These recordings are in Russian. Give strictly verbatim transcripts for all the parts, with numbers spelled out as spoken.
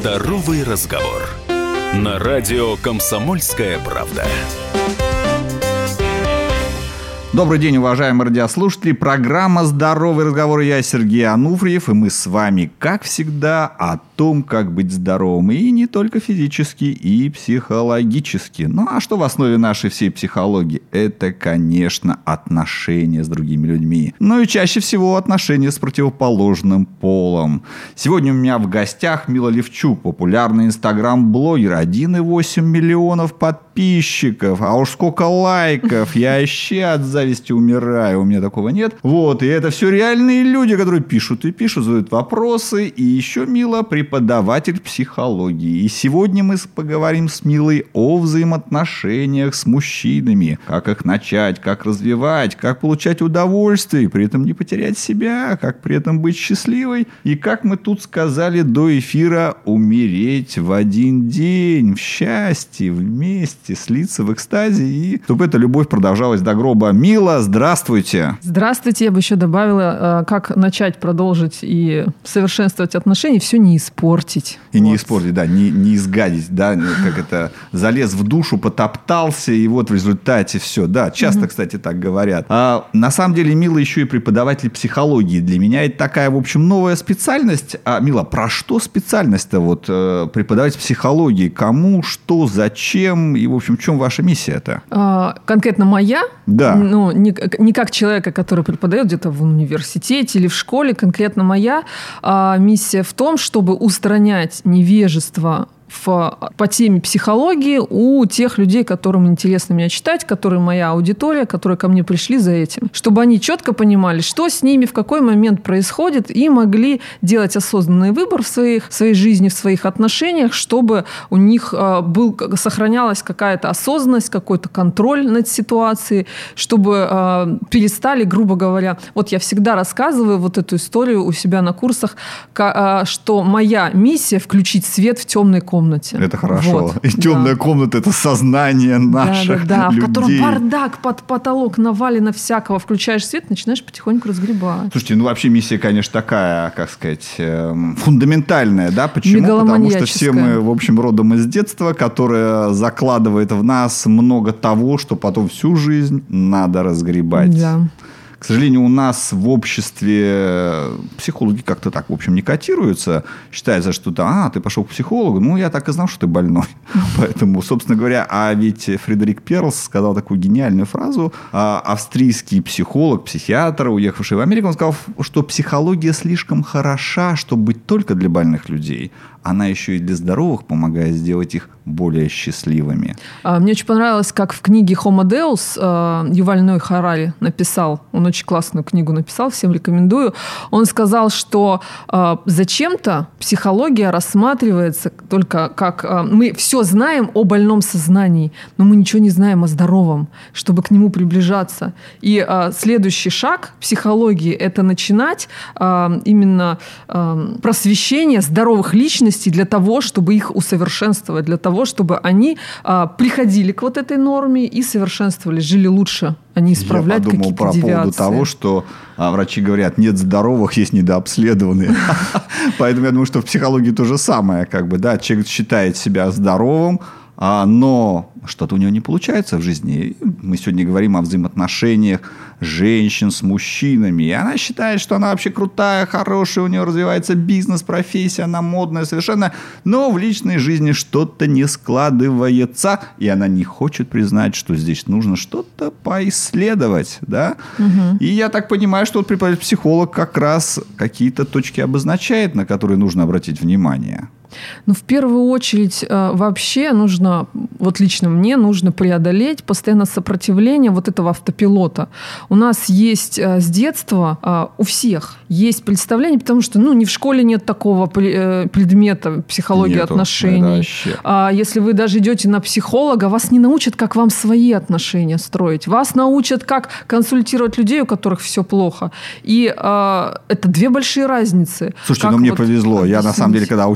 Здоровый разговор. На радио «Комсомольская правда». Добрый день, уважаемые радиослушатели. Программа «Здоровый разговор». Я Сергей Ануфриев, и мы с вами, как всегда, о том, как быть здоровым. И не только физически, и психологически. Ну, а что в основе нашей всей психологии? Это, конечно, отношения с другими людьми. Ну и чаще всего отношения с противоположным полом. Сегодня у меня в гостях Мила Левчук, популярный инстаграм-блогер, один и восемь миллионов подписчиков. А уж сколько лайков! Я вообще от зависти умираю, у меня такого нет. Вот, и это все реальные люди, которые пишут и пишут, задают вопросы. И еще Мила преподаватель психологии. И сегодня мы поговорим с Милой о взаимоотношениях с мужчинами. Как их начать, как развивать, как получать удовольствие, и при этом не потерять себя, как при этом быть счастливой. И как мы тут сказали до эфира, умереть в один день, в счастье, вместе, слиться в экстазе, и чтобы эта любовь продолжалась до гроба. Мила, здравствуйте. Здравствуйте. Я бы еще добавила, как начать, продолжить и совершенствовать отношения, все не испортить. И вот. не испортить, да, не, не изгадить, да, как это, залез в душу, потоптался, и вот в результате все. Да, часто, угу. кстати, так говорят. А на самом деле Мила еще и преподаватель психологии. Для меня это такая, в общем, новая специальность. А, Мила, про что специальность-то вот преподавать психологии? Кому, что, зачем? И, в общем, в чем ваша миссия-то? А, конкретно моя? Да. Ну, не, не как человека, который преподает где-то в университете или в школе. Конкретно моя а, миссия в том, чтобы устранять невежество в, по теме психологии у тех людей, которым интересно меня читать, которые моя аудитория, которые ко мне пришли за этим. Чтобы они четко понимали, что с ними в какой момент происходит, и могли делать осознанный выбор в своих, в своей жизни, в своих отношениях, чтобы у них э, был, сохранялась какая-то осознанность, какой-то контроль над ситуацией, чтобы э, перестали, грубо говоря... Вот я всегда рассказываю вот эту историю у себя на курсах, к, э, что моя миссия — включить свет в темной комнате. Комнате. Это хорошо. Вот, и темная да. комната — это сознание наших да, да, да, людей. в котором бардак, под потолок навалено всякого. Включаешь свет, начинаешь потихоньку разгребать. Слушайте, ну вообще миссия, конечно, такая, как сказать, эм, фундаментальная, да? Почему? Потому что все мы, в общем, родом из детства, которое закладывает в нас много того, что потом всю жизнь надо разгребать. Да. К сожалению, у нас в обществе психологи как-то так, в общем, не котируются. Считается, что а, ты пошел к психологу, ну, я так и знал, что ты больной. Поэтому, собственно говоря, а ведь Фредерик Перлс сказал такую гениальную фразу. Австрийский психолог, психиатр, уехавший в Америку, он сказал, что психология слишком хороша, чтобы быть только для больных людей. Она еще и для здоровых помогает сделать их более счастливыми. Мне очень понравилось, как в книге «Homo Deus» Юваль Ной Харари написал, он очень классную книгу написал, всем рекомендую. Он сказал, что зачем-то психология рассматривается только как... Мы все знаем о больном сознании, но мы ничего не знаем о здоровом, чтобы к нему приближаться. И следующий шаг психологии — это начинать именно просвещение здоровых личностей для того, чтобы их усовершенствовать, для того, чтобы они а, приходили к вот этой норме и совершенствовали, жили лучше, а не исправлять какие-то девиации. Я подумал про поводу того, что а, врачи говорят, нет здоровых, есть недообследованные. Поэтому я думаю, что в психологии то же самое. Как бы, да, человек считает себя здоровым, но что-то у него не получается в жизни. Мы сегодня говорим о взаимоотношениях женщин с мужчинами. И она считает, что она вообще крутая, хорошая, у нее развивается бизнес, профессия, она модная совершенно. Но в личной жизни что-то не складывается. И она не хочет признать, что здесь нужно что-то поисследовать. Да? Угу. И я так понимаю, что вот преподаватель-психолог как раз какие-то точки обозначает, на которые нужно обратить внимание. Ну, в первую очередь, вообще нужно, вот лично мне нужно преодолеть постоянно сопротивление вот этого автопилота. У нас есть с детства, у всех есть представление, потому что, ну, ни в школе нет такого предмета психологии Нету, отношений. А если вы даже идете на психолога, вас не научат, как вам свои отношения строить. Вас научат, как консультировать людей, у которых все плохо. И а, это две большие разницы. Слушайте, как ну мне вот повезло. объяснить? Я, на самом деле, когда учился на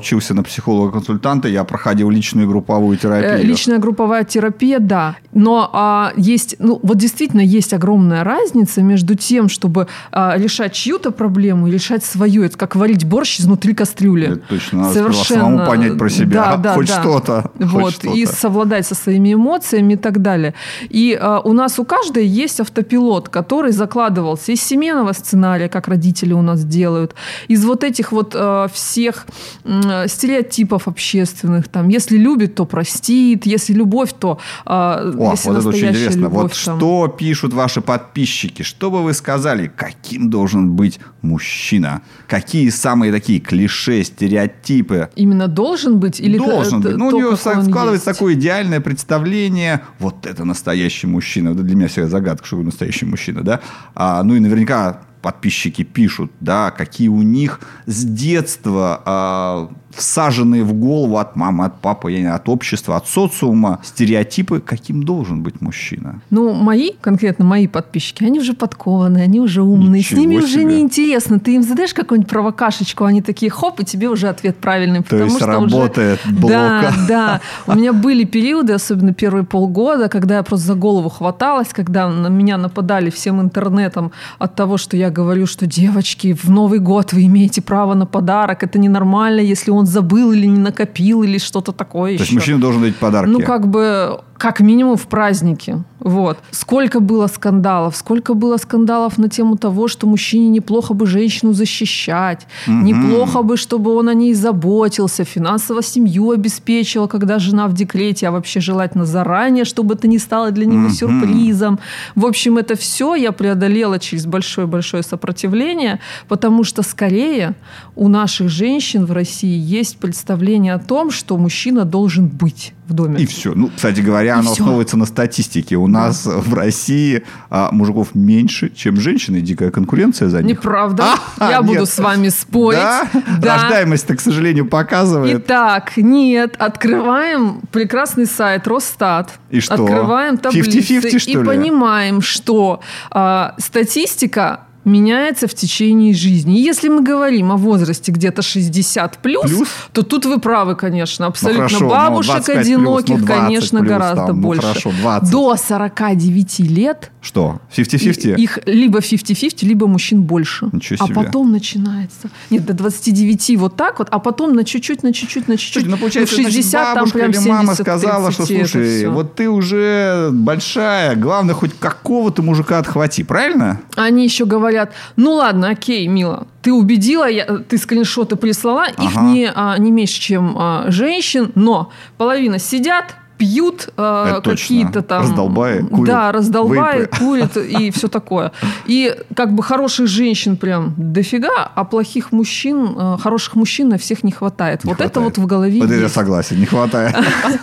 психолога-консультанта, я проходил личную и групповую терапию. Личная групповая терапия, да. Но а, есть, ну, вот действительно есть огромная разница между тем, чтобы а, решать чью-то проблему и решать свою. Это как варить борщ изнутри кастрюли. Это точно. Надо Совершенно... самому понять про себя. Да, да, хоть да. что-то. Вот. Хоть что-то. И совладать со своими эмоциями и так далее. И а, у нас у каждой есть автопилот, который закладывался из семейного сценария, как родители у нас делают, из вот этих вот а, всех а, стереотипов общественных. Там, если любит, то простит. Если любовь, то... А, О, если вот это очень интересно. Любовь, вот там... что пишут ваши подписчики? Что бы вы сказали, каким должен быть мужчина? Какие самые такие клише, стереотипы? Именно должен быть? Или должен т- быть. Ну, то, у него складывается есть? такое идеальное представление. Вот это настоящий мужчина. Это для меня всегда загадка, что вы настоящий мужчина, да? А, ну и наверняка подписчики пишут, да, какие у них с детства а, всаженные в голову от мамы, от папы, я не знаю, от общества, от социума стереотипы, каким должен быть мужчина. Ну, мои, конкретно мои подписчики, они уже подкованные, они уже умные, Ничего с ними себе. уже неинтересно. Ты им задаешь какую-нибудь провокашечку, они такие, хоп, и тебе уже ответ правильный. То есть что работает уже... блока. Да, да. У меня были периоды, особенно первые полгода, когда я просто за голову хваталась, когда на меня нападали всем интернетом от того, что я говорю, что девочки, в Новый год вы имеете право на подарок, это ненормально, если он забыл или не накопил, или что-то такое еще. То есть мужчина должен дать подарки? Ну, как бы, как минимум в празднике. Вот. Сколько было скандалов, сколько было скандалов на тему того, что мужчине неплохо бы женщину защищать, угу. неплохо бы, чтобы он о ней заботился, финансово семью обеспечивал, когда жена в декрете, а вообще желательно заранее, чтобы это не стало для него угу. сюрпризом. В общем, это все я преодолела через большое-большое сопротивление, потому что скорее у наших женщин в России есть представление о том, что мужчина должен быть в доме. И все. Ну, кстати говоря, И оно все. основывается на статистике. У да. нас в России а, мужиков меньше, чем женщин, и дикая конкуренция за них. Неправда. А, Я нет. буду с вами спорить. Да? Да. Рождаемость-то, к сожалению, показывает. Итак, нет. Открываем прекрасный сайт Росстат. И что? Открываем таблицы. пятьдесят на пятьдесят, что и ли? понимаем, что а, статистика меняется в течение жизни. И если мы говорим о возрасте где-то шестьдесят плюс, плюс? то тут вы правы, конечно. Абсолютно. Ну, хорошо, бабушек ну, одиноких, плюс, ну, конечно, плюс, гораздо там, ну, больше. хорошо, двадцать. До сорока девяти лет что? пятьдесят на пятьдесят? их либо пятьдесят на пятьдесят, либо мужчин больше. Ничего а себе. потом начинается. Нет, до двадцати девяти вот так вот, а потом на чуть-чуть, на чуть-чуть, на чуть-чуть. Ну, получается, в шестьдесят, значит, бабушка там прям или мама семьдесят, сказала, что, тридцать, слушай, вот ты уже большая, главное, хоть какого-то мужика отхвати, правильно? Они еще говорят, ну ладно, окей, мила, ты убедила, я, ты скриншоты прислала, ага. их не, а, не меньше, чем а, женщин, но половина сидят, пьют э, какие-то там... Раздолбаи, курят. Да, раздолбаи, вейпы. курят и все такое. И как бы хороших женщин прям дофига, а плохих мужчин, э, хороших мужчин на всех не хватает. Не вот хватает. это вот в голове Вот это я есть. согласен, не хватает.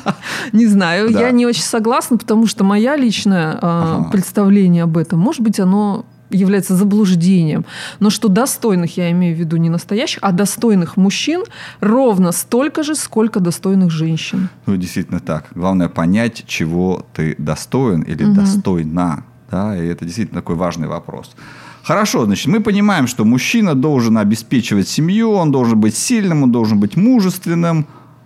Не знаю, Да. я не очень согласна, потому что мое личное э, Ага. представление об этом, может быть, оно является заблуждением. Но что достойных, я имею в виду не настоящих, а достойных мужчин ровно столько же, сколько достойных женщин. Ну, действительно так. Главное понять, чего ты достоин или Мгм. достойна. Да, и это действительно такой важный вопрос. Хорошо, значит, мы понимаем, что мужчина должен обеспечивать семью, он должен быть сильным, он должен быть мужественным,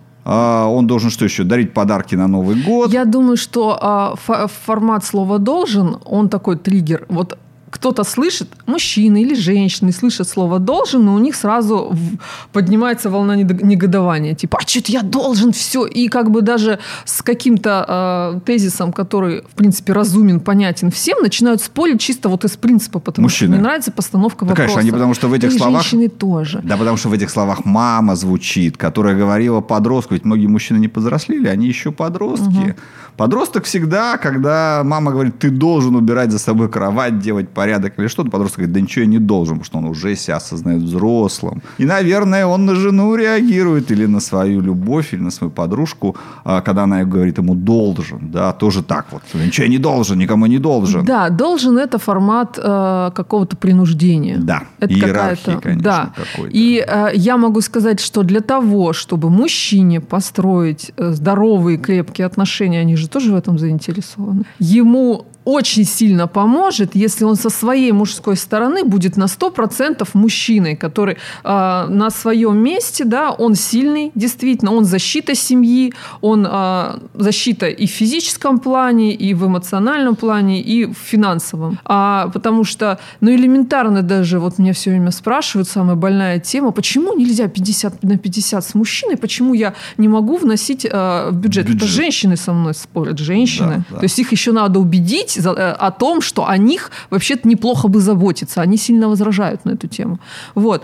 а, он должен что еще? Дарить подарки на Новый год. Я думаю, что а, фо- формат слова «должен», он такой триггер. Вот кто-то слышит, мужчины или женщины слышат слово «должен», но у них сразу в- поднимается волна недо- негодования. Типа, а что-то я должен все. И как бы даже с каким-то э, тезисом, который, в принципе, разумен, понятен всем, начинают спорить чисто вот из принципа, потому Мужчины. что не нравится постановка Да, вопроса. конечно, они потому что в этих И словах... женщины тоже. Да, потому что в этих словах мама звучит, которая говорила подростку. Ведь многие мужчины не повзрослели, они еще подростки. Угу. Подросток всегда, когда мама говорит, ты должен убирать за собой кровать, делать порядок или что-то, подросток говорит, да ничего я не должен, потому что он уже себя осознает взрослым. И, наверное, он на жену реагирует или на свою любовь, или на свою подружку, когда она говорит ему должен. Да, тоже так вот. Ничего я не должен, никому не должен. Да, должен это формат э, какого-то принуждения. Да, это иерархии, какая-то- конечно, да. какой-то. И э, я могу сказать, что для того, чтобы мужчине построить э, здоровые, крепкие отношения, они же тоже в этом заинтересованы, ему очень сильно поможет, если он со своей мужской стороны будет на сто процентов мужчиной, который э, на своем месте, да, он сильный, действительно, он защита семьи, он э, защита и в физическом плане, и в эмоциональном плане, и в финансовом. А, потому что, ну, элементарно даже, вот меня все время спрашивают, самая больная тема, почему нельзя пятьдесят на пятьдесят с мужчиной, почему я не могу вносить э, в бюджет? бюджет? Это женщины со мной спорят, женщины. Да, да. То есть их еще надо убедить за, э, о том, что о них вообще-то неплохо бы заботиться. Они сильно возражают на эту тему. Вот.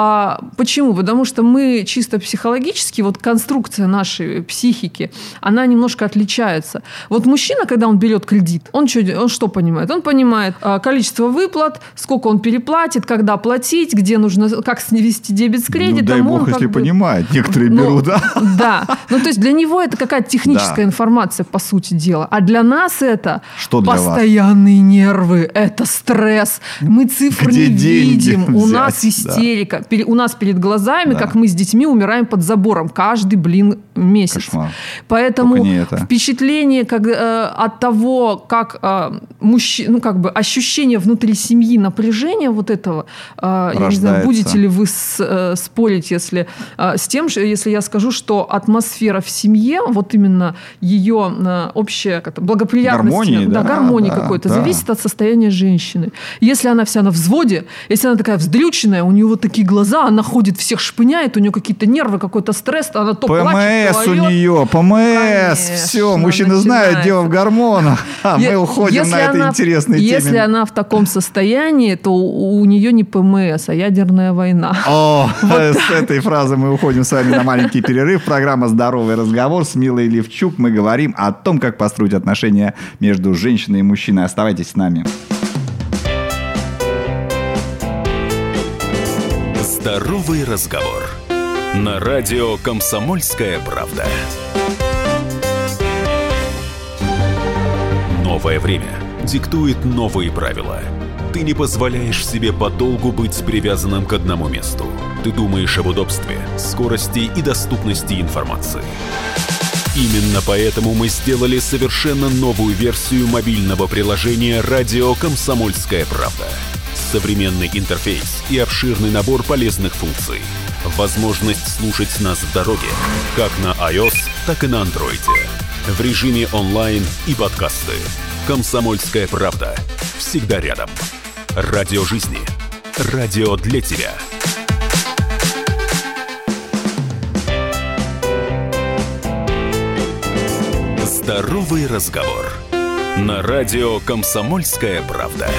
А почему? Потому что мы чисто психологически, вот конструкция нашей психики, она немножко отличается. Вот мужчина, когда он берет кредит, он что, он что понимает? Он понимает а, количество выплат, сколько он переплатит, когда платить, где нужно, как свести дебет с кредитом. Ну, дай бог, он если бы... понимает. Некоторые ну, берут, да? Да. Ну, то есть для него это какая-то техническая да. информация, по сути дела. А для нас это что для постоянные вас? Нервы, это стресс. Мы цифр где не видим. Взять? У нас истерика. Да. У нас перед глазами, да. как мы с детьми умираем под забором каждый, блин, месяц. Кошмар. Поэтому впечатление как, э, от того, как э, мужчина, ну, как бы ощущение внутри семьи, напряжение вот этого, э, я не знаю, будете ли вы с, э, спорить, если э, с тем, если я скажу, что атмосфера в семье, вот именно ее э, общая как-то благоприятность, гармонии, да, да, гармонии да, какой-то, да. зависит от состояния женщины. Если она вся на взводе, если она такая вздрюченная, у нее вот такие глаза, она ходит, всех шпыняет, у нее какие-то нервы, какой-то стресс, она то ПМС плачет, то у орет. нее, ПМС, все, мужчины начинается. Знают, дело в гормонах, а мы уходим если на этой она, интересной теме. Если она в таком состоянии, то у, у нее не ПМС, а ядерная война. О, вот с этой фразы мы уходим с вами на маленький перерыв. Программа «Здоровый разговор» с Милой Левчук. Мы говорим о том, как построить отношения между женщиной и мужчиной. Оставайтесь с нами. Здоровый разговор. На радио «Комсомольская правда». Новое время диктует новые правила. Ты не позволяешь себе подолгу быть привязанным к одному месту. Ты думаешь об удобстве, скорости и доступности информации. Именно поэтому мы сделали совершенно новую версию мобильного приложения «Радио Комсомольская правда». Современный интерфейс и обширный набор полезных функций. Возможность слушать нас в дороге, как на iOS, так и на Android. В режиме онлайн и подкасты. «Комсомольская правда». Всегда рядом. Радио жизни. Радио для тебя. Здоровый разговор. На радио «Комсомольская правда».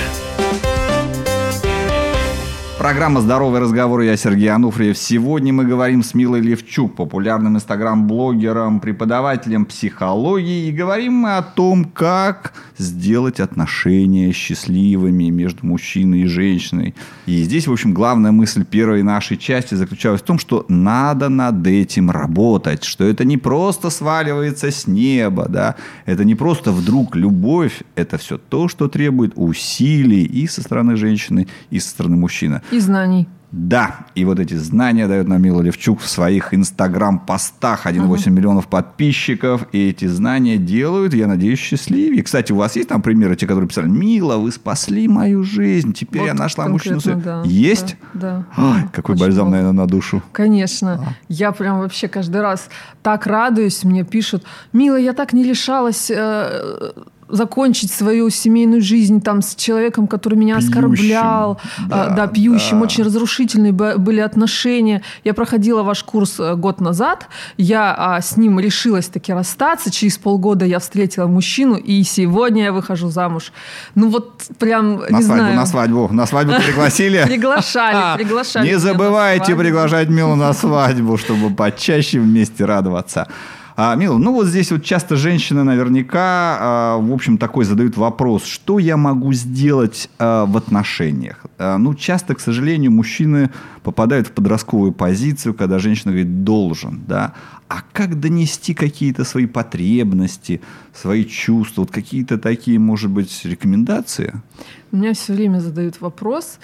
Программа «Здоровый разговор». Я Сергей Ануфриев. Сегодня мы говорим с Милой Левчук, популярным инстаграм-блогером, преподавателем психологии. И говорим мы о том, как сделать отношения счастливыми между мужчиной и женщиной. И здесь, в общем, главная мысль первой нашей части заключалась в том, что надо над этим работать. Что это не просто сваливается с неба, да? Это не просто вдруг любовь. Это все то, что требует усилий и со стороны женщины, и со стороны мужчины. И знаний. Да, и вот эти знания дает нам Мила Левчук в своих инстаграм-постах. один целых восемь десятых миллионов подписчиков. И эти знания делают, я надеюсь, счастливее. Кстати, у вас есть там примеры, те, которые писали: «Мила, вы спасли мою жизнь, теперь вот я нашла мужчину». Да, есть? Да. да. Ой, какой Очень бальзам, много. Наверное, на душу. Конечно. А. Я прям вообще каждый раз так радуюсь. Мне пишут: «Мила, я так не лишалась... Э- закончить свою семейную жизнь там с человеком, который меня пьющим, оскорблял, да, да пьющим, да. Очень разрушительные были отношения. Я проходила ваш курс год назад, я а, с ним решилась таки расстаться, через полгода я встретила мужчину, и сегодня я выхожу замуж». Ну вот прям, на не свадьбу, знаю. На свадьбу, на свадьбу пригласили? Приглашали, приглашали. Не забывайте приглашать Милу на свадьбу, чтобы почаще вместе радоваться. А, Мила, ну вот здесь вот часто женщины наверняка, а, в общем, такой задают вопрос: что я могу сделать а, в отношениях? А, ну, часто, к сожалению, мужчины попадают в подростковую позицию, когда женщина говорит «должен», да? А как донести какие-то свои потребности, свои чувства? Вот какие-то такие, может быть, рекомендации? Меня все время задают вопрос.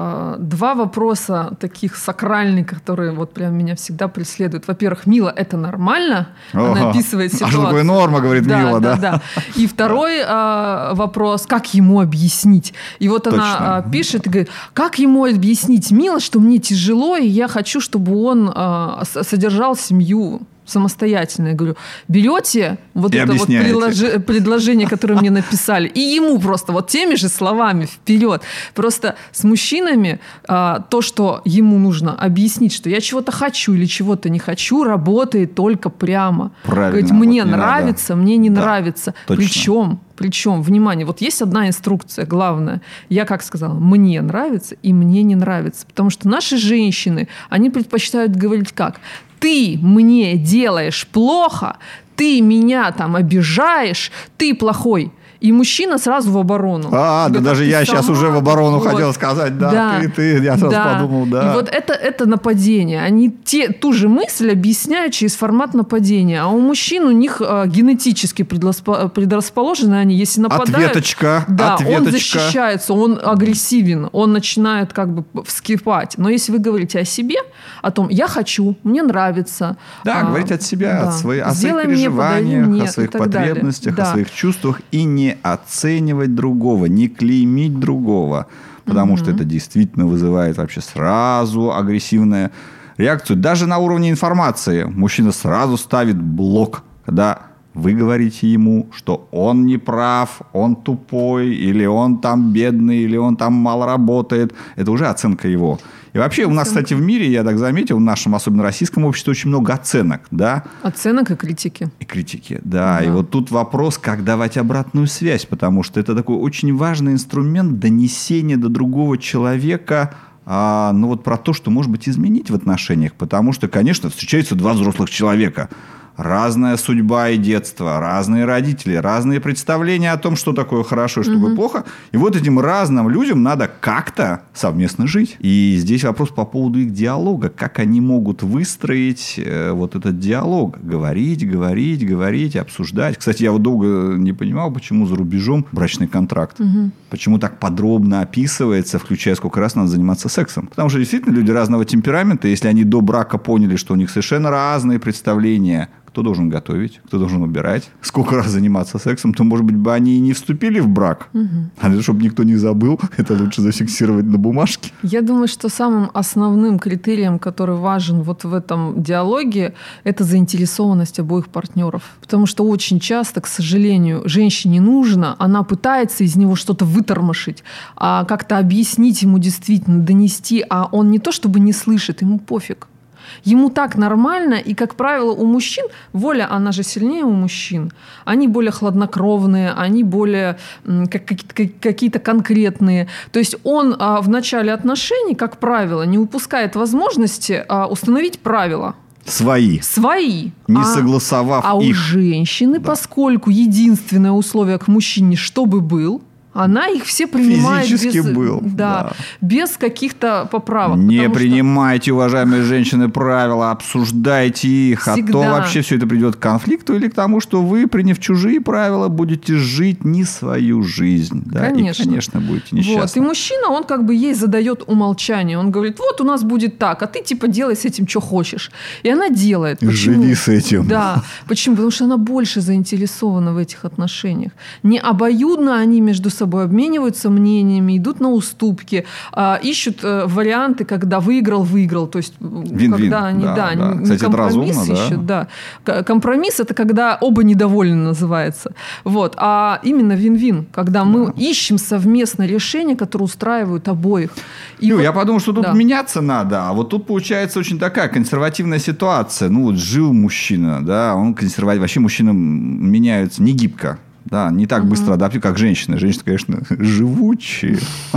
Два вопроса таких сакральных, которые вот прям меня всегда преследуют. Во-первых, Мила, это нормально? О, Она описывает ситуацию. А что такое норма, говорит да, Мила, да? да? Да. И второй а, вопрос, как ему объяснить? И вот Точно. она а, пишет и говорит, как ему объяснить, Мила, что мне тяжело, и я хочу, чтобы он а, содержал семью самостоятельно. Я говорю, берете вот и это вот предложи- предложение, которое мне написали, и ему просто вот теми же словами вперед. Просто с мужчинами а, то, что ему нужно объяснить, что я чего-то хочу или чего-то не хочу, работает только прямо. Правильно. Говорит, мне вот нравится, надо. мне не да, нравится. Точно. Причем, причем, внимание, вот есть одна инструкция главная. Я как сказала, мне нравится и мне не нравится. Потому что наши женщины, они предпочитают говорить как? Ты мне делаешь плохо, ты меня там обижаешь, ты плохой. И мужчина сразу в оборону. А, да даже я сейчас уже в оборону вот. хотел сказать. Да, да. ты, ты, я сразу да. подумал, да. И вот это, это нападение. Они те, ту же мысль объясняют через формат нападения. А у мужчин у них а, генетически предрасп- предрасположены они, если нападают... Ответочка, да, ответочка. он защищается, он агрессивен, он начинает как бы вскипать. Но если вы говорите о себе, о том, я хочу, мне нравится... Да, а, говорить от себя, да. от своих, о своих Сделай мне, переживаниях, мне, о своих и так далее. потребностях, Да. о своих чувствах и не оценивать другого, не клеймить другого, потому угу. что это действительно вызывает вообще сразу агрессивную реакцию. Даже на уровне информации мужчина сразу ставит блок, когда вы говорите ему, что он не прав, он тупой, или он там бедный, или он там мало работает. Это уже оценка его. И вообще оценка. У нас, кстати, в мире, я так заметил, в нашем, особенно российском обществе, очень много оценок, да? Оценок и критики. И критики, да. да. И вот тут вопрос, как давать обратную связь, потому что это такой очень важный инструмент донесения до другого человека, а, ну вот про то, что может быть изменить в отношениях, потому что, конечно, встречаются два взрослых человека. Разная судьба и детство, разные родители, разные представления о том, что такое хорошо и что такое плохо. И вот этим разным людям надо как-то совместно жить. И здесь вопрос по поводу их диалога. Как они могут выстроить э, вот этот диалог? Говорить, говорить, говорить, обсуждать. Кстати, я вот долго не понимал, почему за рубежом брачный контракт. Угу. Почему так подробно описывается, включая сколько раз надо заниматься сексом. Потому что действительно люди разного темперамента. Если они до брака поняли, что у них совершенно разные представления, кто должен готовить, кто должен убирать, сколько раз заниматься сексом, то, может быть, бы они и не вступили в брак. Угу. А чтобы никто не забыл, это лучше зафиксировать на бумажке. Я думаю, что самым основным критерием, который важен вот в этом диалоге, это заинтересованность обоих партнеров. Потому что очень часто, к сожалению, женщине нужно, она пытается из него что-то вытормошить, а как-то объяснить ему действительно, донести, а он не то чтобы не слышит, ему пофиг. Ему так нормально, и, как правило, у мужчин, воля, она же сильнее у мужчин, они более хладнокровные, они более как, как, какие-то конкретные. То есть он а, в начале отношений, как правило, не упускает возможности а, установить правила. Свои. Свои. Не а, согласовав а их. А у женщины, да. Поскольку единственное условие к мужчине, чтобы был, она их все принимает физически без, был, да, да. без каких-то поправок. Не принимайте, что... уважаемые женщины, правила, обсуждайте их, всегда. А то вообще все это придет к конфликту или к тому, что вы, приняв чужие правила, будете жить не свою жизнь. Да? Конечно. И, конечно, будете несчастны. Вот. И мужчина, он как бы ей задает умолчание. Он говорит, вот у нас будет так, а ты типа делай с этим, что хочешь. И она делает. Почему? Живи с этим. Да. Почему? Потому что она больше заинтересована в этих отношениях. Не обоюдно они между собой собой обмениваются мнениями, идут на уступки, э, ищут э, варианты, когда выиграл-выиграл. То есть, Вин-вин. когда они, да, да, да. не Кстати, компромисс разумно, ищут. Да. Да. Компромисс – это когда оба недовольны, называется. Вот. А именно вин-вин, когда мы да. ищем совместное решение, которое устраивает обоих. И Ю, вот, я подумал, что тут да. меняться надо, а вот тут получается очень такая консервативная ситуация. Ну, вот жил мужчина, да, он консервативный. Вообще мужчины меняются не гибко. Да, не так uh-huh. быстро адаптируют, как женщины. Женщины, конечно, живучие.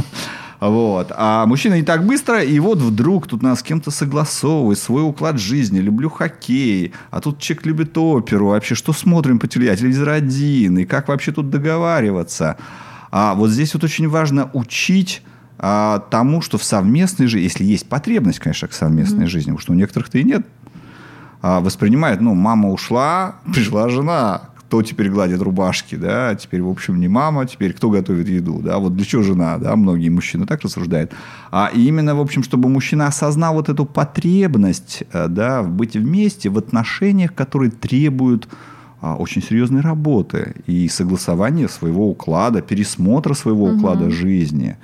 Вот. А мужчина не так быстро, и вот вдруг тут надо с кем-то согласовывать свой уклад жизни. Люблю хоккей, а тут человек любит оперу. Вообще, что смотрим по телевизору? Телевизор один, и как вообще тут договариваться? А вот здесь вот очень важно учить а, тому, что в совместной жизни, если есть потребность, конечно, к совместной mm-hmm. жизни, потому что у некоторых-то и нет, а, воспринимают, ну, мама ушла, пришла жена. кто теперь гладит рубашки, да, теперь, в общем, не мама, теперь кто готовит еду, да, вот для чего жена, да, многие мужчины так рассуждают. А именно, в общем, чтобы мужчина осознал вот эту потребность, да, быть вместе в отношениях, которые требуют очень серьезной работы и согласования своего уклада, пересмотра своего угу. уклада жизни,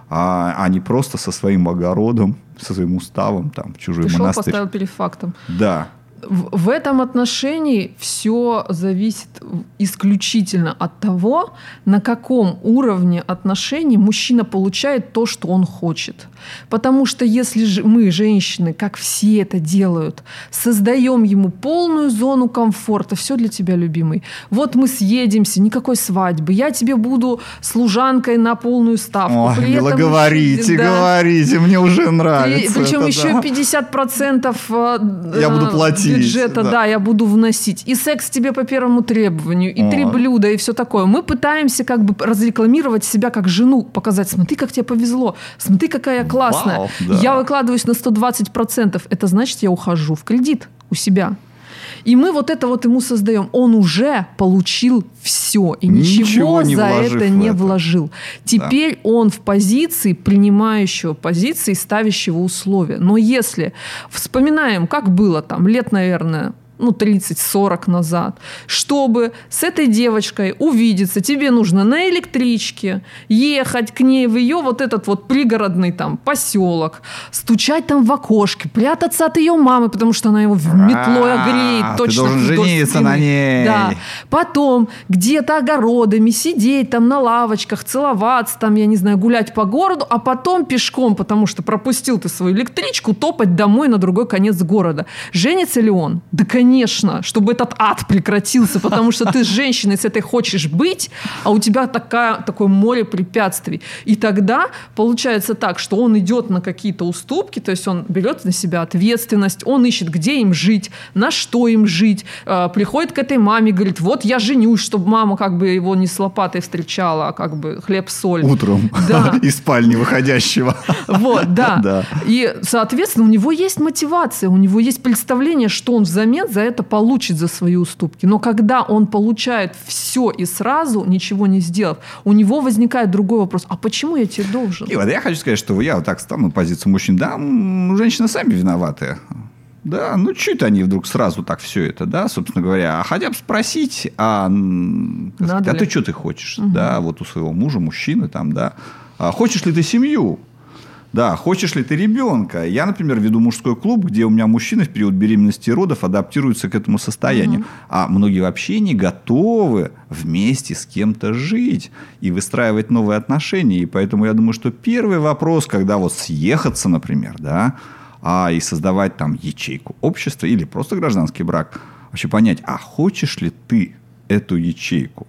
а, а не просто со своим огородом, со своим уставом там, в чужой Пришел, монастырь. поставил перед фактом. Да. В, в этом отношении все зависит исключительно от того, на каком уровне отношений мужчина получает то, что он хочет. Потому что если же мы, женщины, как все это делают, создаем ему полную зону комфорта, все для тебя, любимый. Вот мы съедемся, никакой свадьбы, я тебе буду служанкой на полную ставку. Ой, мило, говорите, да, говорите, мне уже нравится. Причем это, еще да. пятьдесят процентов я буду платить. Бюджета, да. да, я буду вносить. И секс тебе по первому требованию, и О. три блюда, и все такое. Мы пытаемся как бы разрекламировать себя как жену, показать, смотри, как тебе повезло, смотри, какая я классная. Вау, да. Я выкладываюсь на сто двадцать процентов. Это значит, я ухожу в кредит у себя. И мы вот это вот ему создаем. Он уже получил все. И ничего, ничего не за это не это. вложил. Теперь да. он в позиции принимающего позиции, ставящего условия. Но если вспоминаем, как было там лет, наверное, ну, тридцать-сорок назад, чтобы с этой девочкой увидеться, тебе нужно на электричке ехать к ней в ее вот этот вот пригородный там поселок, стучать там в окошке, прятаться от ее мамы, потому что она его метлой огреет. А, точно ты должен жениться на ней. Да. Потом где-то огородами сидеть там на лавочках, целоваться, там, я не знаю, гулять по городу, а потом пешком, потому что пропустил ты свою электричку, топать домой на другой конец города. Женится ли он? Да, конечно. Конечно, чтобы этот ад прекратился, потому что ты с женщиной с этой хочешь быть, а у тебя такая, такое море препятствий. И тогда получается так, что он идет на какие-то уступки, то есть он берет на себя ответственность, он ищет, где им жить, на что им жить, приходит к этой маме, говорит, вот я женюсь, чтобы мама как бы его не с лопатой встречала, а как бы хлеб-соль. Утром да. из спальни выходящего. Вот, да. да. И, соответственно, у него есть мотивация, у него есть представление, что он взамен за это получит за свои уступки. Но когда он получает все и сразу, ничего не сделав, у него возникает другой вопрос. А почему я тебе должен? И вот я хочу сказать, что я вот так стану на позицию мужчин. Да, ну, женщины сами виноваты. Да, ну чуть они вдруг сразу так все это, да, собственно говоря. А хотя бы спросить, а, сказать, а ты что ты хочешь? Угу. Да, вот у своего мужа, мужчины там, да. А хочешь ли ты семью? Да, хочешь ли ты ребенка? Я, например, веду мужской клуб, где у меня мужчины в период беременности и родов адаптируются к этому состоянию. Угу. А многие вообще не готовы вместе с кем-то жить и выстраивать новые отношения. И поэтому я думаю, что первый вопрос, когда вот съехаться, например, да, а, и создавать там ячейку общества или просто гражданский брак, вообще понять, а хочешь ли ты эту ячейку?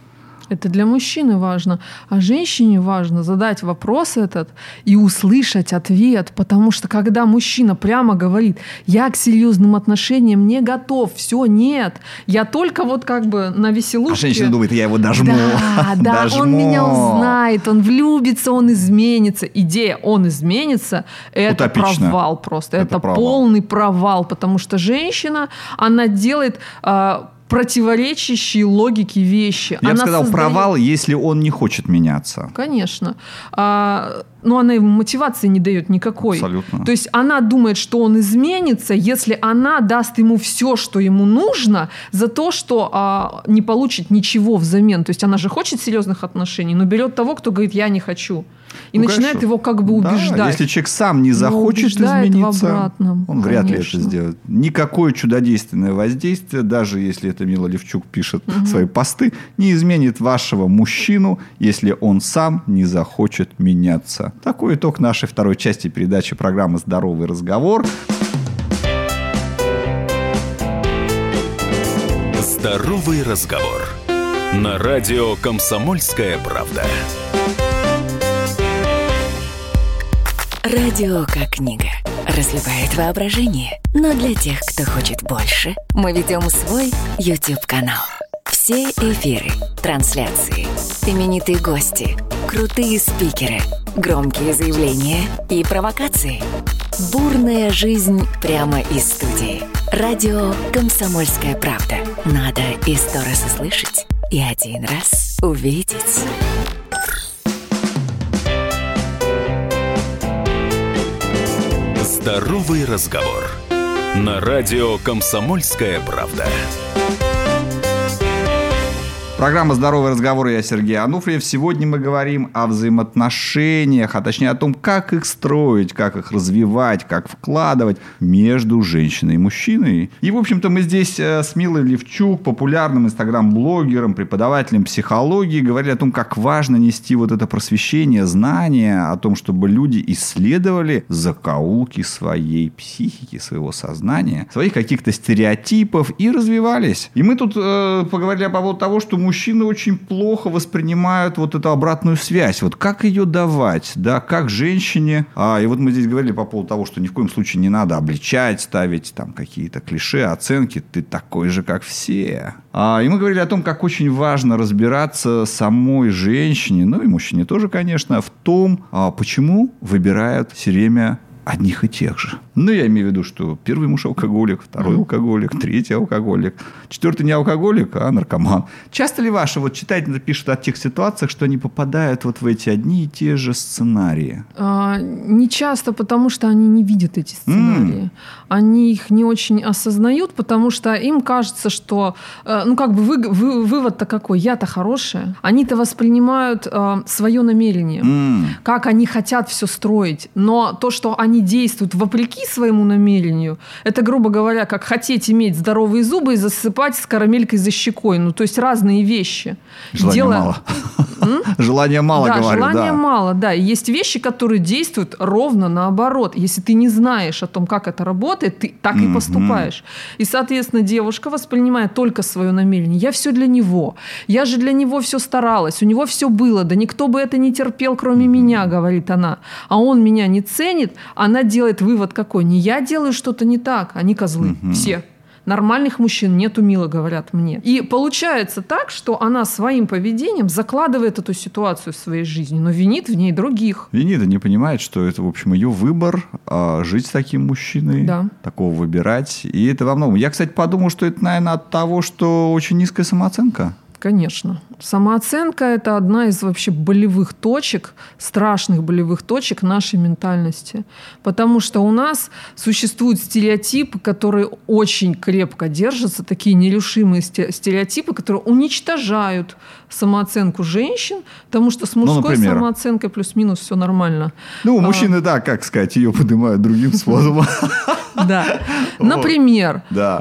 Это для мужчины важно. А женщине важно задать вопрос этот и услышать ответ. Потому что когда мужчина прямо говорит, я к серьезным отношениям не готов, все, нет. Я только вот как бы на веселушке. А женщина думает, я его дожму. Да, да, дожму. Он меня узнает, он влюбится, он изменится. Идея «он изменится» — это Утопично. провал просто. Это, это провал. полный провал. Потому что женщина, она делает... противоречащие логике вещи. Я она бы сказал, создает... провал, если он не хочет меняться. Конечно. А, но она ему мотивации не дает никакой. Абсолютно. То есть она думает, что он изменится, если она даст ему все, что ему нужно, за то, что а, не получит ничего взамен. То есть она же хочет серьезных отношений, но берет того, кто говорит, я не хочу. И ну, начинает конечно. его как бы убеждать. Да, если человек сам не захочет измениться, он вряд ли это сделает. Никакое чудодейственное воздействие, даже если это Мила Левчук пишет угу. свои посты, не изменит вашего мужчину, если он сам не захочет меняться. Такой итог нашей второй части передачи программы «Здоровый разговор». Здоровый разговор. На радио «Комсомольская правда». Радио как книга. Разливает воображение. Но для тех, кто хочет больше, мы ведем свой YouTube-канал. Все эфиры, трансляции, именитые гости, крутые спикеры, громкие заявления и провокации. Бурная жизнь прямо из студии. Радио «Комсомольская правда». Надо и сто раз услышать, и один раз увидеть. Здоровый разговор. На радио «Комсомольская правда». Программа «Здоровый разговор». Я Сергей Ануфриев. Сегодня мы говорим о взаимоотношениях, а точнее о том, как их строить, как их развивать, как вкладывать между женщиной и мужчиной. И, в общем-то, мы здесь с Милой Левчук, популярным инстаграм-блогером, преподавателем психологии, говорили о том, как важно нести вот это просвещение, знания о том, чтобы люди исследовали закоулки своей психики, своего сознания, своих каких-то стереотипов и развивались. И мы тут э, поговорили по поводу того, что мужчины очень плохо воспринимают вот эту обратную связь. Вот как ее давать, да, как женщине. А, и вот мы здесь говорили по поводу того, что ни в коем случае не надо обличать, ставить там какие-то клише, оценки. Ты такой же, как все. А, и мы говорили о том, как очень важно разбираться самой женщине, ну и мужчине тоже, конечно, в том, а, почему выбирают все время одних и тех же. Ну, я имею в виду, что первый муж алкоголик, второй алкоголик, третий алкоголик, четвертый не алкоголик, а наркоман. Часто ли ваши вот читатели пишут о тех ситуациях, что они попадают вот в эти одни и те же сценарии? А, не часто, потому что они не видят эти сценарии. Mm. Они их не очень осознают, потому что им кажется, что, ну, как бы вы, вы, вывод-то какой? Я-то хорошая. Они-то воспринимают э, свое намерение, mm. как они хотят все строить. Но то, что они действуют вопреки своему намерению, это, грубо говоря, как хотеть иметь здоровые зубы и засыпать с карамелькой за щекой. Ну, то есть разные вещи. Желания Дело... мало. Желания мало, да, говорю. Желания да. мало, да. И есть вещи, которые действуют ровно наоборот. Если ты не знаешь о том, как это работает, ты так mm-hmm. и поступаешь. И, соответственно, девушка воспринимает только свое намерение. Я все для него. Я же для него все старалась. У него все было. Да никто бы это не терпел, кроме mm-hmm. меня, говорит она. А он меня не ценит. Она делает вывод какой? Не я делаю что-то не так. Они козлы. Mm-hmm. Все. Нормальных мужчин нету, мило, говорят мне. И получается так, что она своим поведением закладывает эту ситуацию в своей жизни, но винит в ней других. Винит и не понимает, что это, в общем, ее выбор а, жить с таким мужчиной, да. такого выбирать. И это во многом. Я, кстати, подумал, что это, наверное, от того, что очень низкая самооценка. Конечно. Самооценка – это одна из вообще болевых точек, страшных болевых точек нашей ментальности. Потому что у нас существуют стереотипы, которые очень крепко держатся, такие нерушимые стереотипы, которые уничтожают самооценку женщин, потому что с мужской ну, самооценкой плюс-минус все нормально. Ну, у мужчины, а, да, как сказать, ее поднимают другим способом. Да. Например,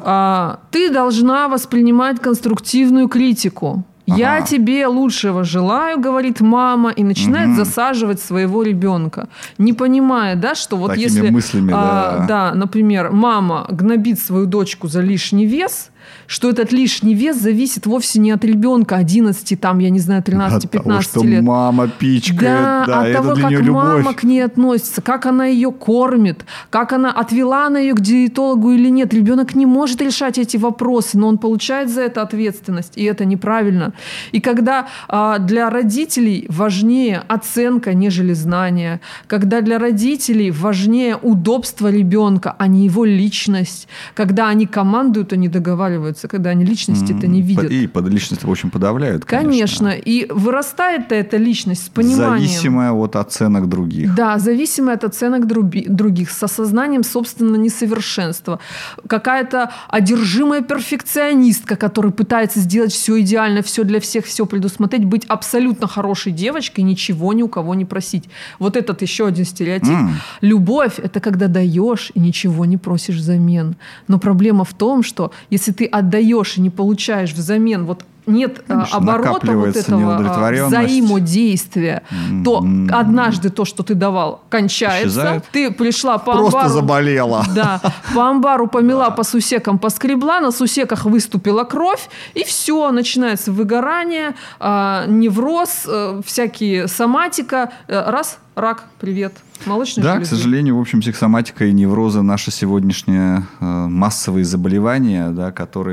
ты должна воспринимать конструктивную критику. Ага. Я тебе лучшего желаю, говорит мама, и начинает угу. засаживать своего ребенка, не понимая, да, что вот такими если, мыслями, а, да. да, например, мама гнобит свою дочку за лишний вес, что этот лишний вес зависит вовсе не от ребенка одиннадцати, там, я не знаю, тринадцати-пятнадцати лет. лет. Мама пичкает, да, да, от это того, для как нее мама любовь. к ней относится, как она ее кормит, как она отвела она ее к диетологу или нет. Ребенок не может решать эти вопросы, но он получает за это ответственность, и это неправильно. И когда а, для родителей важнее оценка, нежели знания, когда для родителей важнее удобство ребенка, а не его личность, когда они командуют, они договариваются, когда они личности-то не видят. И под личность, в общем, подавляют, конечно. Конечно. И вырастает-то эта личность с пониманием. Зависимая от оценок других. Да, зависимая от оценок други- других, с осознанием собственного несовершенства. Какая-то одержимая перфекционистка, которая пытается сделать все идеально, все для всех, все предусмотреть, быть абсолютно хорошей девочкой, ничего ни у кого не просить. Вот этот еще один стереотип. Mm. Любовь – это когда даешь и ничего не просишь взамен. Но проблема в том, что если ты отдаешь и не получаешь взамен вот нет Конечно, оборота вот этого взаимодействия, mm-hmm. то однажды то, что ты давал, кончается. Исчезает. Ты пришла по Просто амбару. заболела. Да, по амбару помела, по сусекам поскребла, на сусеках выступила кровь, и все, начинается выгорание, невроз, всякие соматика. Раз, рак, привет. Молочной да, железы. к сожалению, в общем, психосоматика и неврозы – наши сегодняшние э, массовые заболевания, да, которые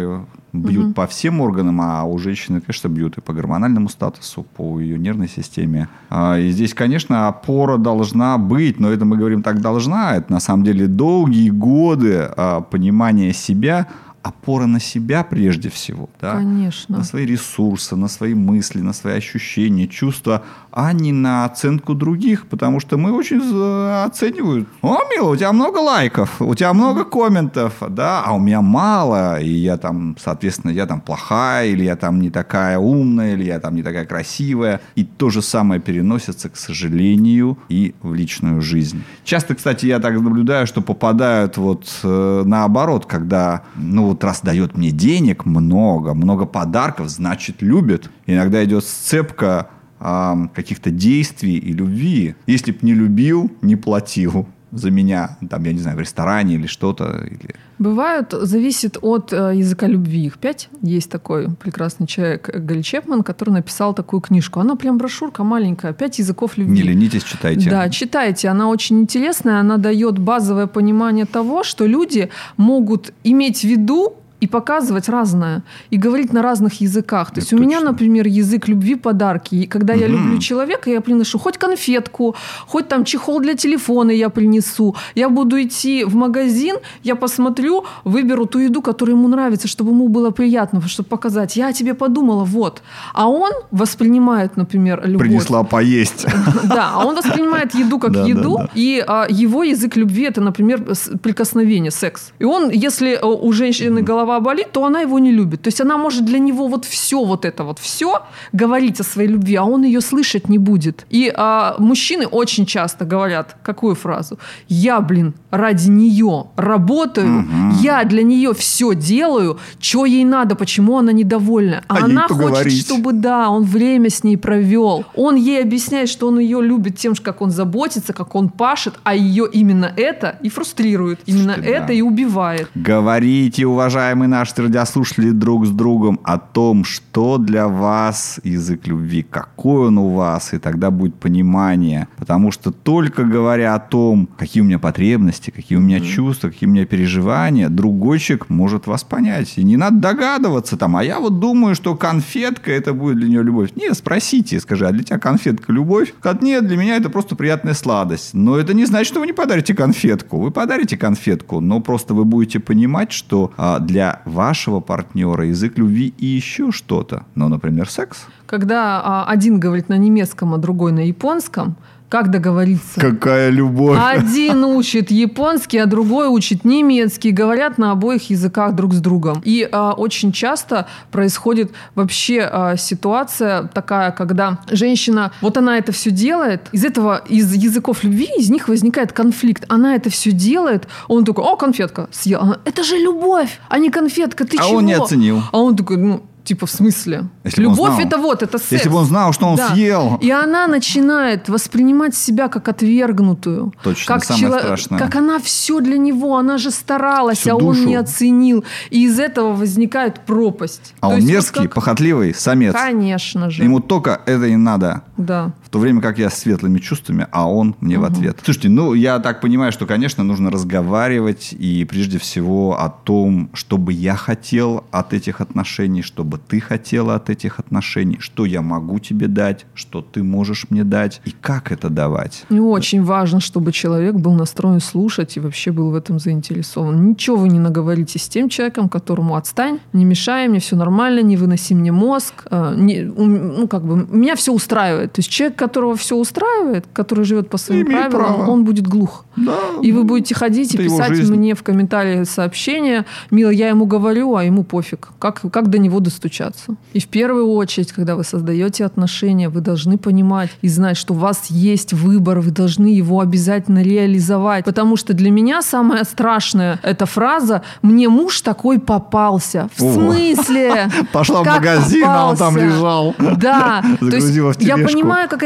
бьют Мгм. по всем органам, а у женщины, конечно, бьют и по гормональному статусу, по ее нервной системе. А, и здесь, конечно, опора должна быть, но это мы говорим так должна, это на самом деле долгие годы а, понимания себя, опора на себя прежде всего, да? Конечно. На свои ресурсы, на свои мысли, на свои ощущения, чувства, а не на оценку других, потому что мы очень за- оценивают. О, мила, у тебя много лайков, у тебя много комментов, да, а у меня мало, и я там, соответственно, я там плохая, или я там не такая умная, или я там не такая красивая. И то же самое переносится, к сожалению, и в личную жизнь. Часто, кстати, я так наблюдаю, что попадают вот э, наоборот, когда, ну, вот раз дает мне денег много, много подарков, значит, любит. Иногда идет сцепка а, каких-то действий и любви. Если б не любил, не платил за меня, там, я не знаю, в ресторане или что-то. Или... Бывают, зависит от э, языка любви. Их пять. Есть такой прекрасный человек Гэлли Чепман, который написал такую книжку. Она прям брошюрка маленькая. Пять языков любви. Не ленитесь, читайте. Да, читайте. Она очень интересная. Она дает базовое понимание того, что люди могут иметь в виду и показывать разное, и говорить на разных языках. То Это есть у меня, точно. например, язык любви — подарки. И когда я Мгм. люблю человека, я приношу хоть конфетку, хоть там чехол для телефона я принесу. Я буду идти в магазин, я посмотрю, выберу ту еду, которая ему нравится, чтобы ему было приятно, чтобы показать: я о тебе подумала, вот. А он воспринимает, например, любовь. Принесла поесть. Да, а он воспринимает еду как Да, еду, да, да. и а, его язык любви — это, например, с- прикосновение, секс. И он, если а, у женщины голова болит, то она его не любит. То есть она может для него вот все вот это вот все говорить о своей любви, а он ее слышать не будет. И а, мужчины очень часто говорят какую фразу: я, блин, ради нее работаю, Мгм. я для нее все делаю, что ей надо, почему она недовольна. А, А ей она хочет, поговорить. чтобы, да, он время с ней провел. Он ей объясняет, что он ее любит тем, как он заботится, как он пашет, а ее именно это и фрустрирует. Именно Слушайте, это да. и убивает. Говорите, уважаемые наши радиослушатели, друг с другом о том, что для вас язык любви, какой он у вас, и тогда будет понимание. Потому что только говоря о том, какие у меня потребности, какие у меня чувства, какие у меня переживания, другой человек может вас понять. И не надо догадываться там, а я вот думаю, что конфетка — это будет для нее любовь. Нет, спросите, скажи, а для тебя конфетка любовь? Говорят, нет, для меня это просто приятная сладость. Но это не значит, что вы не подарите конфетку. Вы подарите конфетку, но просто вы будете понимать, что а, для вашего партнера язык любви и еще что-то. Ну, например, секс. Когда а, один говорит на немецком, а другой на японском, как договориться? Какая любовь. Один учит японский, а другой учит немецкий. Говорят на обоих языках друг с другом. И а, очень часто происходит вообще а, ситуация такая, когда женщина, вот она это все делает, из этого, из языков любви, из них возникает конфликт. Она это все делает, он такой: о, конфетка, съел. Она: это же любовь, а не конфетка, ты А чего? он не оценил. А он такой: ну, типа, в смысле? Если бы он Любовь знал. это вот, это секс. Если бы он знал, что он Да. съел. И она начинает воспринимать себя как отвергнутую. Точно, как самое чело- страшное. Как она все для него, она же старалась, Всю а душу. он не оценил. И из этого возникает пропасть. А То он есть вот мерзкий, как- похотливый самец. Конечно же. Ему только это и надо. Да. В то время как я с светлыми чувствами, а он мне в ответ. Слушайте, ну, я так понимаю, что, конечно, нужно разговаривать и прежде всего о том, что бы я хотел от этих отношений, что бы ты хотела от этих отношений, что я могу тебе дать, что ты можешь мне дать и как это давать. И очень важно, чтобы человек был настроен слушать и вообще был в этом заинтересован. Ничего вы не наговорите с тем человеком, которому: отстань, не мешай, мне все нормально, не выноси мне мозг. э, не- у- ну, как бы, меня все устраивает. То есть человек, которого все устраивает, который живет по своим Имеет правилам, право. он будет глух. Да, И вы будете ходить и это его писать жизнь. мне в комментариях сообщения: мила, я ему говорю, а ему пофиг. Как, как до него достучаться? И в первую очередь, когда вы создаете отношения, вы должны понимать и знать, что у вас есть выбор, вы должны его обязательно реализовать. Потому что для меня самое страшное — эта фраза: мне муж такой попался. В Ого. смысле? Пошла в Как магазин, а он там попался? лежал. Да. То есть Загрузила в я тележку. понимаю, как это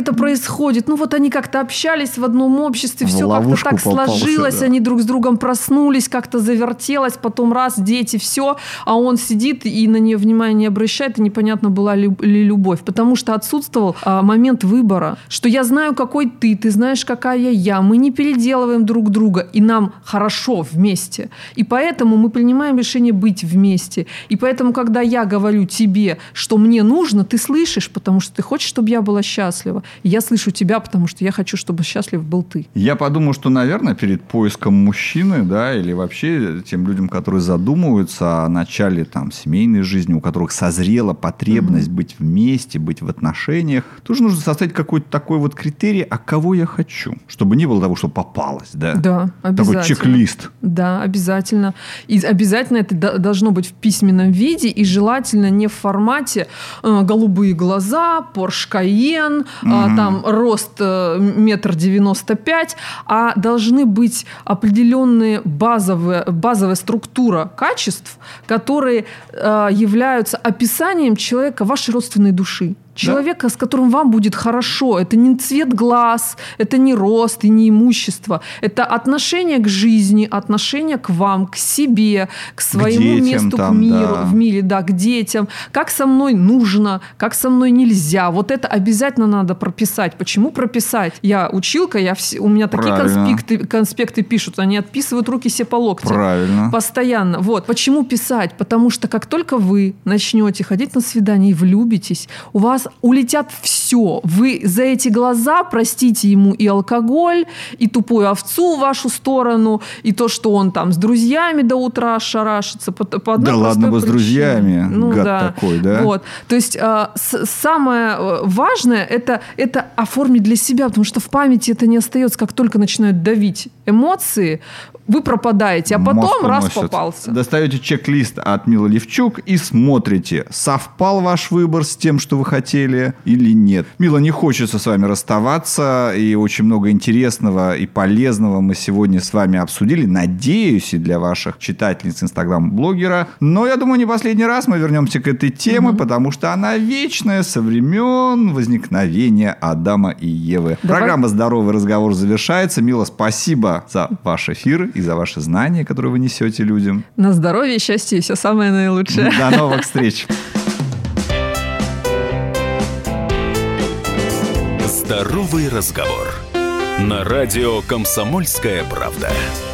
это происходит? Ну вот они как-то общались в одном обществе, В все как-то так попался, сложилось, да. они друг с другом проснулись, как-то завертелось, потом раз, дети, все, а он сидит и на нее внимания не обращает, и непонятно, была ли, ли любовь. Потому что отсутствовал а, момент выбора, что я знаю, какой ты, ты знаешь, какая я, мы не переделываем друг друга, и нам хорошо вместе. И поэтому мы принимаем решение быть вместе. И поэтому, когда я говорю тебе, что мне нужно, ты слышишь, потому что ты хочешь, чтобы я была счастлива. И я слышу тебя, потому что я хочу, чтобы счастлив был ты. Я подумал, что, наверное, перед поиском мужчины, да, или вообще тем людям, которые задумываются о начале там, семейной жизни, у которых созрела потребность mm-hmm. быть вместе, быть в отношениях, тоже нужно составить какой-то такой вот критерий, а кого я хочу. Чтобы не было того, что попалось, да? Да, обязательно. Такой чек-лист. Да, обязательно. И обязательно это должно быть в письменном виде, и желательно не в формате э, голубые глаза, Porsche Cayenne, mm-hmm. э, там рост э, метр девяносто пять, а должны быть определенные базовые, базовая структура качеств, которые э, являются описанием человека, вашей родственной души. Человека, да? С которым вам будет хорошо. Это не цвет глаз, это не рост и не имущество. Это отношение к жизни, отношение к вам, к себе, к своему к детям, месту, там, к миру, да. в мире, да, к детям. Как со мной нужно, как со мной нельзя. Вот это обязательно надо прописать. Почему прописать? Я училка, я вс... у меня такие конспекты, конспекты пишут, они отписывают руки себе по локтям. Правильно. Постоянно. Вот. Почему писать? Потому что как только вы начнете ходить на свидание и влюбитесь, у вас улетят все. Вы за эти глаза простите ему и алкоголь, и тупую овцу в вашу сторону, и то, что он там с друзьями до утра шарашится. По, по одной да ладно бы с причине. друзьями, ну, гад да. такой, да? Вот. То есть э, с, самое важное это, это оформить для себя, потому что в памяти это не остается. Как только начинают давить эмоции, вы пропадаете, а потом Мост раз уносит. попался. Достаете чек-лист от Милы Левчук и смотрите, совпал ваш выбор с тем, что вы хотели, или нет. Мила, не хочется с вами расставаться, и очень много интересного и полезного мы сегодня с вами обсудили. Надеюсь, и для ваших читательниц инстаграм-блогера. Но, я думаю, не последний раз мы вернемся к этой теме, mm-hmm. потому что она вечная со времен возникновения Адама и Евы. Давай. Программа «Здоровый разговор» завершается. Мила, спасибо за ваш эфир и за ваши знания, которые вы несете людям. На здоровье, счастье и все самое наилучшее. До новых встреч. Здоровый разговор. На радио «Комсомольская правда».